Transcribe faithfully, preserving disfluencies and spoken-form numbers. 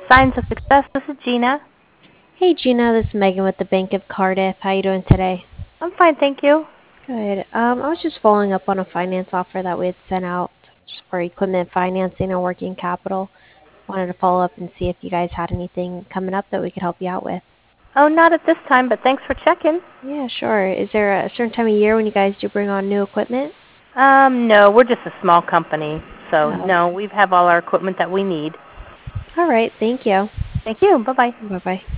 Signs of Success. This is Gina. Hey Gina, this is Megan with the Bank of Cardiff. How you doing today? I'm fine, thank you. Good. Um, I was just following up on a finance offer that we had sent out just for equipment financing and working capital. Wanted to follow up and see if you guys had anything coming up that we could help you out with. Oh, not at this time, but thanks for checking. Yeah, sure. Is there a certain time of year when you guys do bring on new equipment? Um, no, we're just a small company, so Oh, no, okay. we have all our equipment that we need. All right. Thank you. Thank you. Bye bye. Bye bye.